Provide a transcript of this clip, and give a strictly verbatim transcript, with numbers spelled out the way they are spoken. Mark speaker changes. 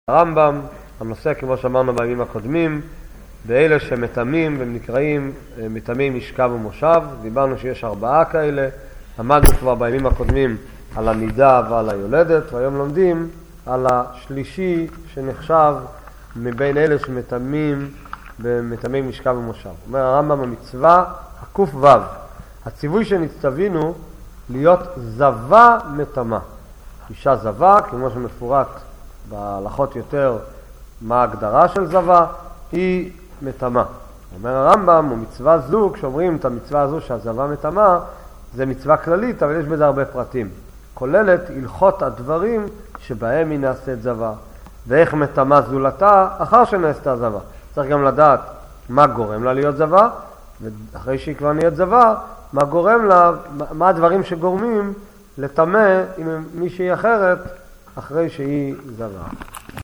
Speaker 1: הרמב"ם, הנושא כמו שאמרנו בימים הקודמים, באלה שמתאמים והם נקראים מתאמי משכב ומושב. דיברנו שיש ארבעה כאלה, למדנו כבר בימים הקודמים על הנידה ועל היולדת, והיום לומדים על השלישי שנחשב מבין אלה שמתאמים במתאמי משכב ומושב. אומר הרמב"ם המצווה הקוף וו, הציווי שנצטווינו להיות זבה מתאמה. אישה זבה, כמו שמפורט בהלכות יותר מה ההגדרה של זבה, היא מתאמה. אומר הרמב"ם, ומצווה זו, כשאומרים את המצווה הזו שהזבה מתאמה, זה מצווה כללית, אבל יש בזה הרבה פרטים. כוללת הלכות הדברים שבהם היא נעשית זבה, ואיך מתאמה זולתה אחר שנעשתה זבה. צריך גם לדעת מה גורם לה להיות זבה, ואחרי שהיא כבר נהיית זבה, מה גורם לה, מה הדברים שגורמים לטמא עם מישהי אחרת אחרי שהיא זבה.